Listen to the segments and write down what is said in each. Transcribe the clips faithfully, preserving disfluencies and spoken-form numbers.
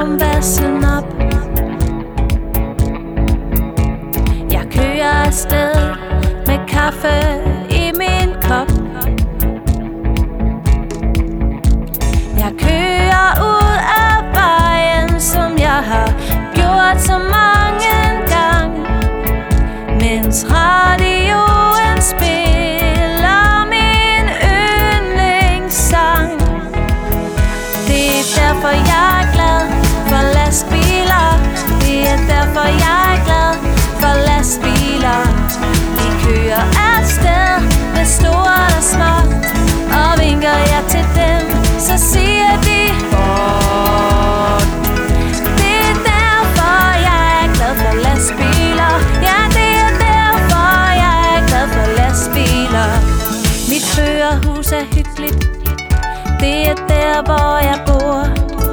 varmbassen op. Jeg kører afsted med kaffe i min kop. Jeg kører ud af vejen, som jeg har gjort så mange gange, mens radioen spiller min yndlingssang. Det er derfor jeg er glad for lastbiler. Det er derfor jeg er glad for lastbiler. De kører afsted med stort og småt, og vinker jeg til dem, så siger de bort. Det er derfor jeg er glad for lastbiler. Ja, det er derfor jeg er glad for lastbiler. Mit førerhus er hyggeligt. Det er der, hvor jeg bor.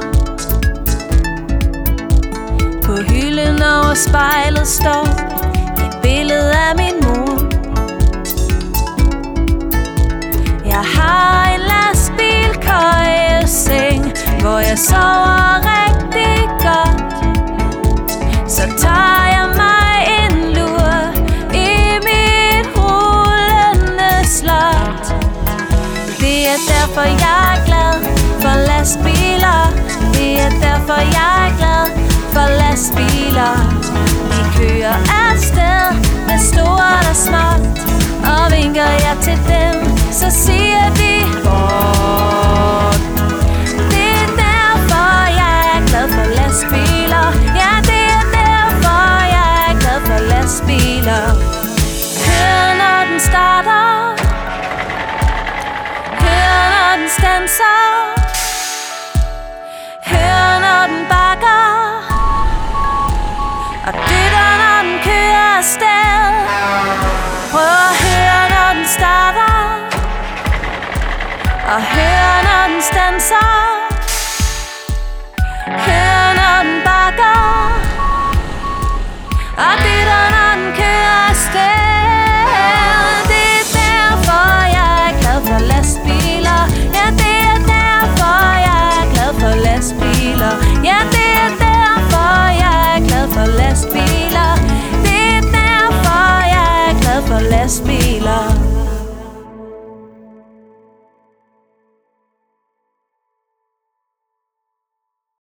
På hylden over spejlet står et billede af min mor. Jeg har en lastbilkøjeseng, hvor jeg sover rigtig godt. Så tager jeg mig en lur i mit rullende slot. Det er derfor jeg er glad for lastbiler. Det er derfor jeg er glad for lastbiler. De kører afsted med stort og småt, og vinker jeg til dem, så siger de bort. Det er derfor jeg er glad for lastbiler. Ja, det er derfor jeg er glad for lastbiler. Hør når den starter, hør når den standser, hør når den bakker, og dytter når den kører afsted. Prøv at høre når den starter, og hør når den standser.